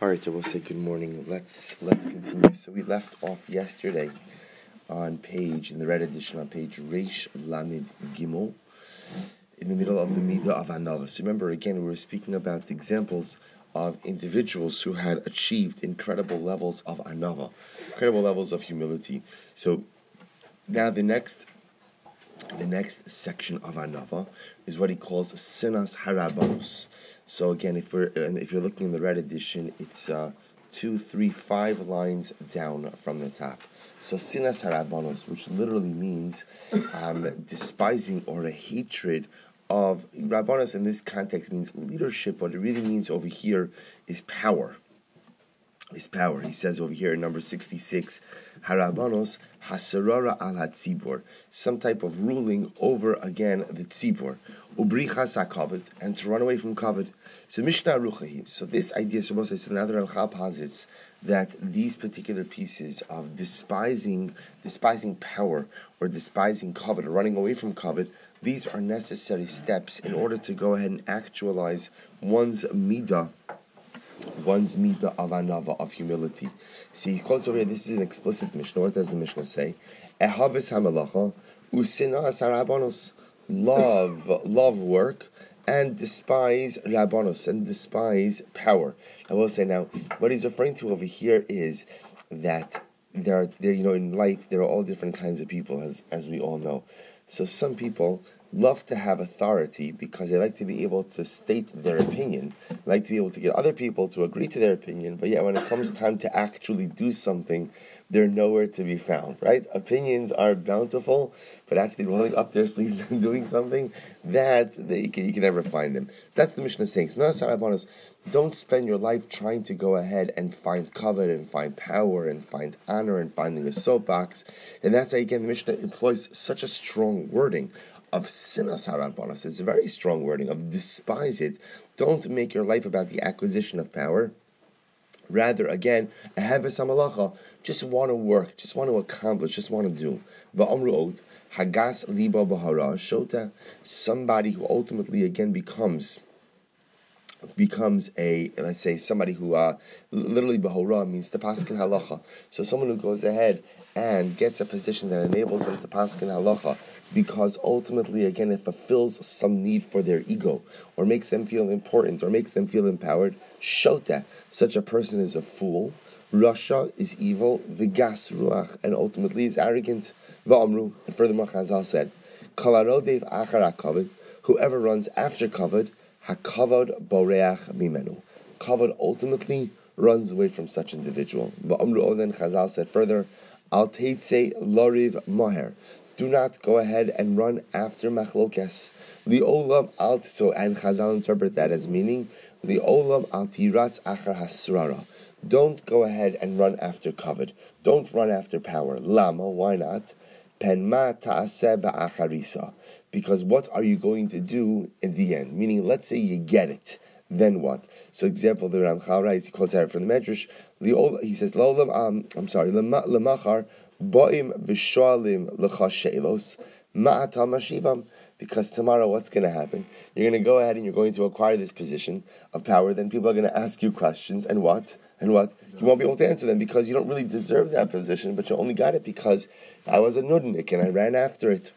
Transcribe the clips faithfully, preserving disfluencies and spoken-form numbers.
All right, so we'll say good morning. Let's let's continue. So we left off yesterday on page, in the red edition, on page Reish Lamed Gimel, in the middle of the Midah of Anava. So remember, again, we were speaking about examples of individuals who had achieved incredible levels of Anava, incredible levels of humility. So now the next the next section of Anava is what he calls Sinas Harabanus. So again, if we're and if you're looking in the red edition, it's uh, two, three, five lines down from the top. So Sinas Harabanos, which literally means um, despising or a hatred of Rabbanos in this context means leadership. What it really means over here is power. Is power. He says over here in number sixty-six, Harabanos hasarara al hatzibor, some type of ruling over again the tzibor, ubrichas hakavod, and to run away from kavod. So Mishnah Ruchahi. So this idea, so now the Ramchal posits that these particular pieces of despising, despising power or despising kavod, or running away from kavod, these are necessary steps in order to go ahead and actualize one's midah. One's midah of anava, of humility. See, he quotes over here, this is an explicit Mishnah. What does the Mishnah say? Ehavis hamalacha usinas harabanos. Love, love work, and despise rabbanos, and despise power. I will say now, what he's referring to over here is that there are, there, you know, in life, there are all different kinds of people, as as we all know. So some people love to have authority because they like to be able to state their opinion, like to be able to get other people to agree to their opinion, but yet when it comes time to actually do something, they're nowhere to be found, right? Opinions are bountiful, but actually rolling up their sleeves and doing something, that they, you, can, you can never find them. So that's the Mishnah saying. So don't spend your life trying to go ahead and find covet and find power and find honor and finding a soapbox. And that's why, again, the Mishnah employs such a strong wording of sinas harabanos. It's a very strong wording of despise it. Don't make your life about the acquisition of power. Rather, again, ahavis hamalacha, just want to work, just want to accomplish, just want to do. Va'amru od, hagas liba bahara shota, somebody who ultimately, again, becomes becomes a, let's say, somebody who, uh, literally bahora means to paskin halacha. So someone who goes ahead and gets a position that enables them to paskin halacha, because ultimately, again, it fulfills some need for their ego, or makes them feel important, or makes them feel empowered. Shota, such a person is a fool. Rasha is evil. Vigas ruach, and ultimately is arrogant. Va'amru, and furthermore, Chazal said, Kalarodev achar hakavod, whoever runs after kavod, hakavod boreach mimenu. Kavod ultimately runs away from such individual. Va'amru oden, Chazal said further, Al teitze loriv moher. Do not go ahead and run after machlokes. Li'olam al, so, and Chazal interpret that as meaning, Li'olam al tiratz achar hasrara. Don't go ahead and run after kavod. Don't run after power. Lama, why not? Pen ma ta'aseh ba'acharisa. Because what are you going to do in the end? Meaning, let's say you get it. Then what? So, example, the Ramchal writes, he quotes out from the Medrash, he says, L'olam, um, I'm sorry, L'machar, Bo'im v'shoalim l'cha she'elos, ma'ata mashivam. Because tomorrow, what's going to happen? You're going to go ahead and you're going to acquire this position of power. Then people are going to ask you questions, and what? And what? You won't be able to answer them because you don't really deserve that position, but you only got it because I was a nudnik and I ran after it.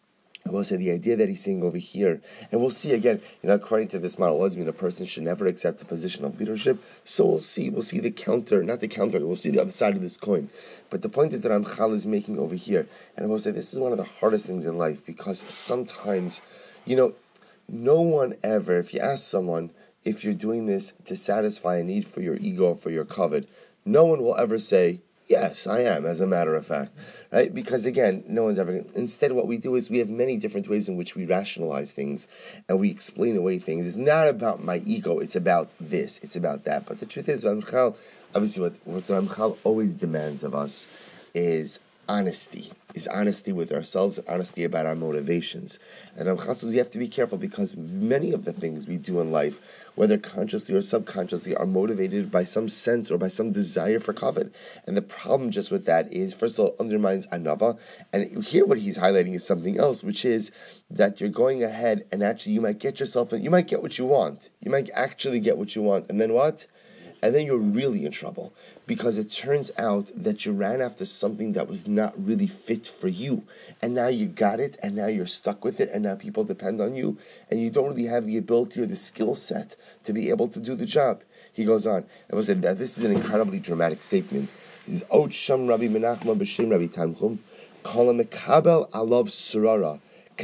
I will say the idea that he's saying over here, and we'll see again, you know, according to this model, doesn't mean a person should never accept a position of leadership. So we'll see, we'll see the counter, not the counter, we'll see the other side of this coin. But the point that Ramchal is making over here, and I will say this is one of the hardest things in life, because sometimes, you know, no one ever, if you ask someone if you're doing this to satisfy a need for your ego or for your kavod, no one will ever say, yes, I am, as a matter of fact, right? Because again, no one's ever. Instead, what we do is we have many different ways in which we rationalize things and we explain away things. It's not about my ego; it's about this, it's about that. But the truth is, Ramchal, obviously, what what Ramchal always demands of us is honesty. Is honesty with ourselves, and honesty about our motivations. And Ramchal says you have to be careful because many of the things we do in life, whether consciously or subconsciously, are motivated by some sense or by some desire for kavod. And the problem just with that is, first of all, it undermines anava. And here what he's highlighting is something else, which is that you're going ahead and actually you might get yourself, you might get what you want. You might actually get what you want. And then what? And then you're really in trouble because it turns out that you ran after something that was not really fit for you. And now you got it, and now you're stuck with it, and now people depend on you, and you don't really have the ability or the skill set to be able to do the job. He goes on. I will say that this is an incredibly dramatic statement. He says, Od Sham Rabbi Menachem B'Shem Rabbi Tanchum, Kol Mekabel Alav Surara,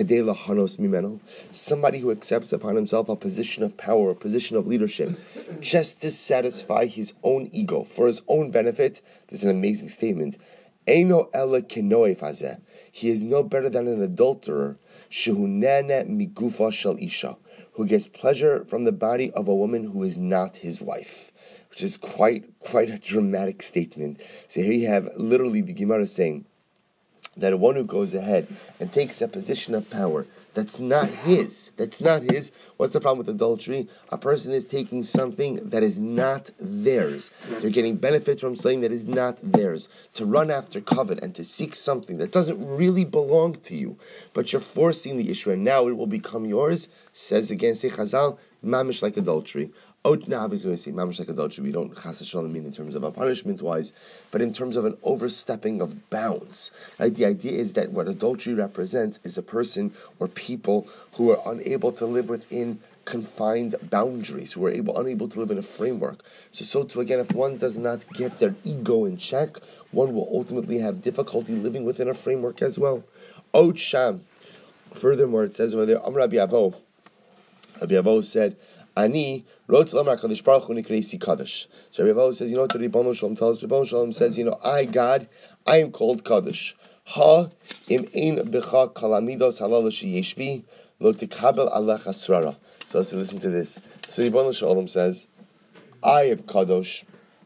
somebody who accepts upon himself a position of power, a position of leadership, just to satisfy his own ego, for his own benefit. This is an amazing statement. Eino ela kenoef hazeh. He is no better than an adulterer, shehunene migufa shel isha, who gets pleasure from the body of a woman who is not his wife, which is quite quite a dramatic statement. So here you have literally the Gemara saying that one who goes ahead and takes a position of power that's not his, that's not his. What's the problem with adultery? A person is taking something that is not theirs. They're getting benefit from something that is not theirs. To run after covet and to seek something that doesn't really belong to you, but you're forcing the issue and now it will become yours, says again, say Chazal, mamish like adultery. Now, is going to say mamish like adultery. We don't chas v'shalom mean in terms of a punishment wise, but in terms of an overstepping of bounds. Right? The idea is that what adultery represents is a person or people who are unable to live within confined boundaries, who are able unable to live in a framework. So, so too again, if one does not get their ego in check, one will ultimately have difficulty living within a framework as well. Od Sham. Furthermore, it says over there, Amr Rabbi Avo. Rabbi Avo said, Ani wrote to Lamar Kadosh Baruch Hu Nikresi Kadosh. So Rabbi Avo says, you know what the Ribono Shalom tells? Ribono Shalom says, you know, I, God, I am called Kadosh. Ha im ein becha kalamidos halal sheyeshbi lo tikabel alech asrara. So let's listen to this. So Ribono Shalom says, I am Kadosh,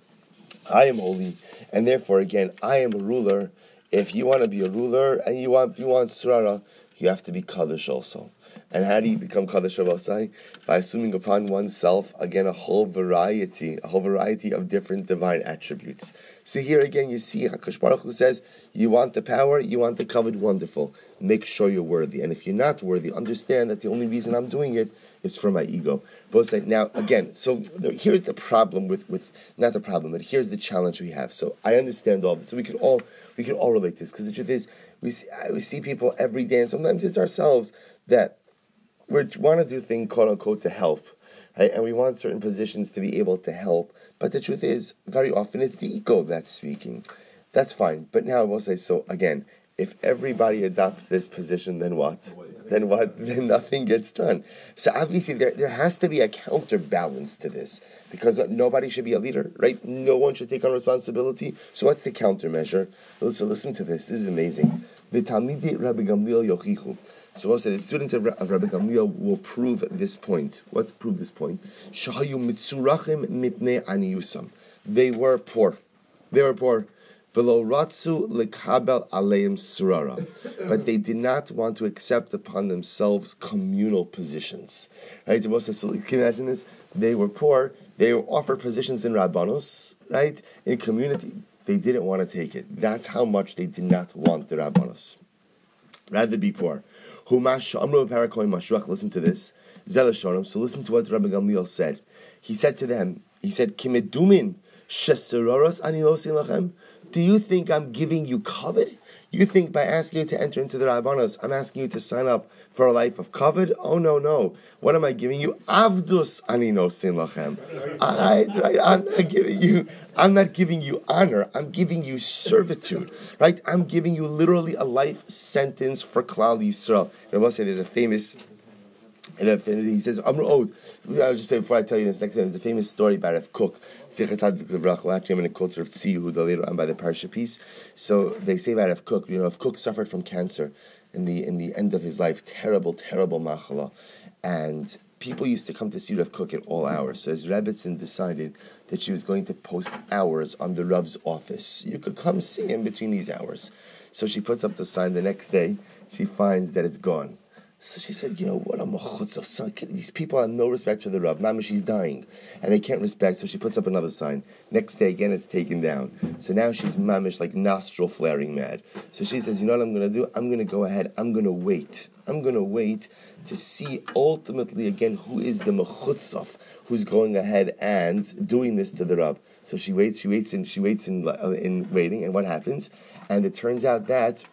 I am holy, and therefore again, I am a ruler. If you want to be a ruler and you want you want srara, you have to be Kadosh also. And how do you become Kadosh Rabosai? By assuming upon oneself, again, a whole variety, a whole variety of different divine attributes. So here again, you see, HaKadosh Baruch Hu says, you want the power, you want the covet, wonderful. Make sure you're worthy. And if you're not worthy, understand that the only reason I'm doing it is for my ego. Both say, now, again, so here's the problem with, with, not the problem, but here's the challenge we have. So I understand all this. So we can all, we can all relate to this. Because the truth is, we see, we see people every day, and sometimes it's ourselves, that we want to do things, quote unquote, to help, right? And we want certain positions to be able to help. But the truth is, very often it's the ego that's speaking. That's fine. But now I will say, so again, if everybody adopts this position, then what? Then what? Then nothing gets done. So obviously there, there has to be a counterbalance to this, because nobody should be a leader, right? No one should take on responsibility. So what's the countermeasure? Listen, listen to this. This is amazing. V'talmidei Rabbi Gamliel yochichu. So we'll say the students of, of Rabbi Gamliel will prove this point. What's prove this point? Shahayu mitzurachim mipnei aniyusam. They were poor. They were poor. V'lo ratzu lekabel aleim surara. But they did not want to accept upon themselves communal positions. Right? So can you imagine this? They were poor. They were offered positions in Rabbanos, right? In community. They didn't want to take it. That's how much they did not want the Rabbanos. Rather be poor. Listen to this. So listen to what Rabbi Gamliel said. He said to them, he said, Kimedumin sheseroros ani losin lachem. Do you think I'm giving you covet? You think by asking you to enter into the Rabbanos, I'm asking you to sign up for a life of covet? Oh, no, no. What am I giving you? Avdus ani nosin lachem. I, right, I'm not giving you, I'm not giving you honor. I'm giving you servitude, right? I'm giving you literally a life sentence for Klal Yisrael. And I must say, there's a famous, and he says, Amr Od. I'll just say before I tell you this next time, there's a famous story about Rav Kook. Actually, I'm in a culture of Tzvi Yehuda later on by the Parsha piece. So they say about Rav Kook, you know, Rav Kook suffered from cancer in the in the end of his life, terrible, terrible machala. And people used to come to see Rav Kook at all hours. So as Rebbetzin decided that she was going to post hours on the Rav's office. You could come see him between these hours. So she puts up the sign. The next day, she finds that it's gone. So she said, you know, what a machutz of son. These people have no respect for the Rav. Mama, she's dying. And they can't respect, so she puts up another sign. Next day, again, it's taken down. So now she's mamish, like nostril flaring mad. So she says, you know what I'm going to do? I'm going to go ahead. I'm going to wait. I'm going to wait to see ultimately, again, who is the machutzof who's going ahead and doing this to the Rav. So she waits, she waits, and she waits in, in waiting. And what happens? And it turns out that,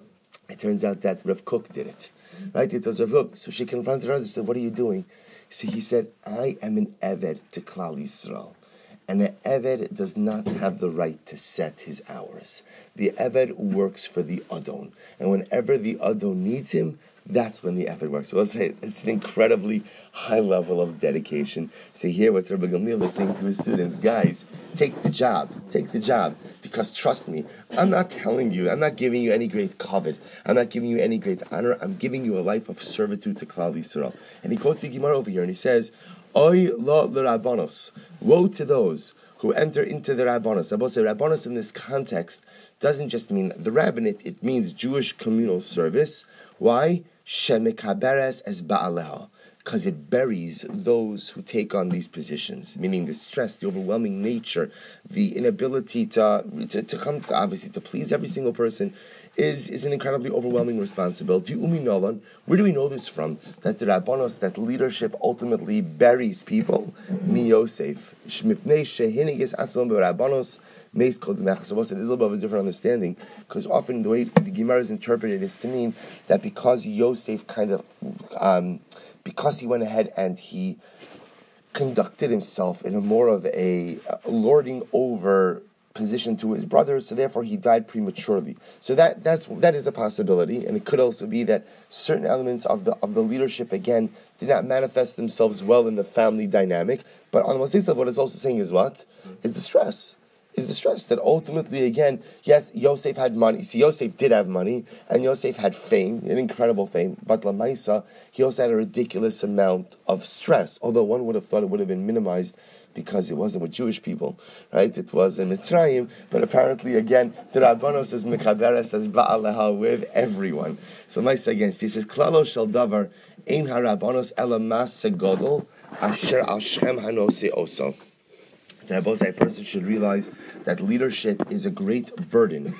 it turns out that Rav Kook did it. Right? It was Rav Kook. So she confronted her and said, what are you doing? So he said, I am an Eved to Klal Yisrael. And the Eved does not have the right to set his hours. The Eved works for the Adon. And whenever the Adon needs him, that's when the Eved works. So I'll say it's, it's an incredibly high level of dedication. So here what Rabbi Gamliel is saying to his students, guys, take the job. Take the job. Because trust me, I'm not telling you, I'm not giving you any great kavod. I'm not giving you any great honor. I'm giving you a life of servitude to Klal Yisrael. And he quotes the Gemara over here, and he says, Oy lo l'Rabbanos. Woe to those who enter into the Rabbanos. Rabbanos say Rabbanos in this context doesn't just mean the rabbinate, it means Jewish communal service. Why? Shemekaberes es ba'aleha. Because it buries those who take on these positions, meaning the stress, the overwhelming nature, the inability to, to, to come to, obviously, to please every single person is, is an incredibly overwhelming responsibility. Umi nolan, where do we know this from? That the Rabbanos, that leadership ultimately buries people. Mi Yosef. Shmipnei shehinigis asom be'Rabbanos meis kol d'mechas. So there's a little bit of a different understanding, because often the way the Gemara is interpreted is to mean that because Yosef kind of... Um, because he went ahead and he conducted himself in a more of a, a lording over position to his brothers, so therefore he died prematurely. So that that's that is a possibility, and it could also be that certain elements of the of the leadership again did not manifest themselves well in the family dynamic. But on the Mosaic level, what it's also saying is what is the stress. Is the stress that ultimately, again, yes, Yosef had money. See, Yosef did have money, and Yosef had fame, an incredible fame. But Lamaisa, he also had a ridiculous amount of stress. Although one would have thought it would have been minimized because it wasn't with Jewish people, right? It was in Mitzrayim. But apparently, again, the Rabbanos is Mekaberes as Ba'aleha with everyone. So Maisa again, he says, Klalo shel davar ein harabbanos ela mas segodol asher al shem hanose oso. That both a person should realize that leadership is a great burden,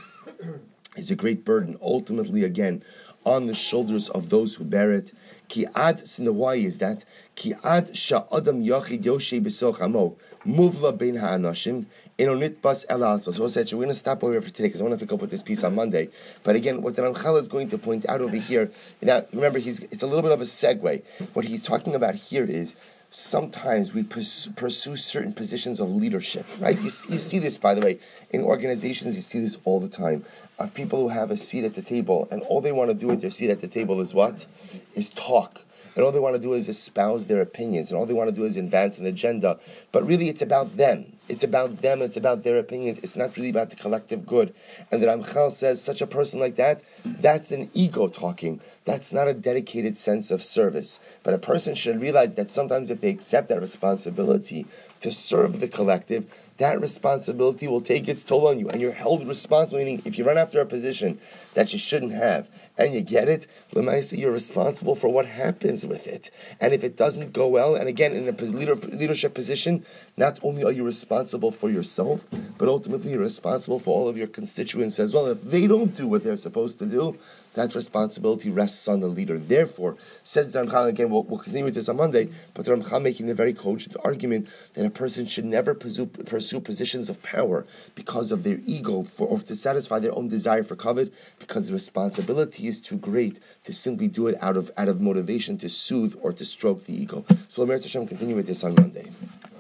is a great burden, ultimately, again, on the shoulders of those who bear it. Ki ad, and the why is that? Ki ad sha'adam yachid yoshe b'soch amo, muvla bein ha'anashim, enonit bas el alzo. So we're going to stop over here for today, because I want to pick up with this piece on Monday. But again, what the Ramchal is going to point out over here, now, remember, he's it's a little bit of a segue. What he's talking about here is, sometimes we pursue certain positions of leadership, right? You see, you see this, by the way, in organizations. You see this all the time. Of people who have a seat at the table, and all they want to do with their seat at the table is what? Is talk. And all they want to do is espouse their opinions, and all they want to do is advance an agenda. But really, it's about them. It's about them. It's about their opinions. It's not really about the collective good. And the Ramchal says, such a person like that, that's an ego talking. That's not a dedicated sense of service. But a person should realize that sometimes if they accept that responsibility to serve the collective, that responsibility will take its toll on you, and you're held responsible. Meaning, if you run after a position that you shouldn't have, and you get it, Lemaisa, you're responsible for what happens with it. And if it doesn't go well, and again, in a leader, leadership position, not only are you responsible for yourself, but ultimately you're responsible for all of your constituents as well. If they don't do what they're supposed to do, that responsibility rests on the leader. Therefore, says the Ramchal, again, we'll, we'll continue with this on Monday, but the Ramchal making a very cogent argument that a person should never pursue, pursue positions of power because of their ego, for, or to satisfy their own desire for kavod, because the responsibility is too great to simply do it out of out of motivation to soothe or to stroke the ego. So, Emer Hashem, continue with this on Monday.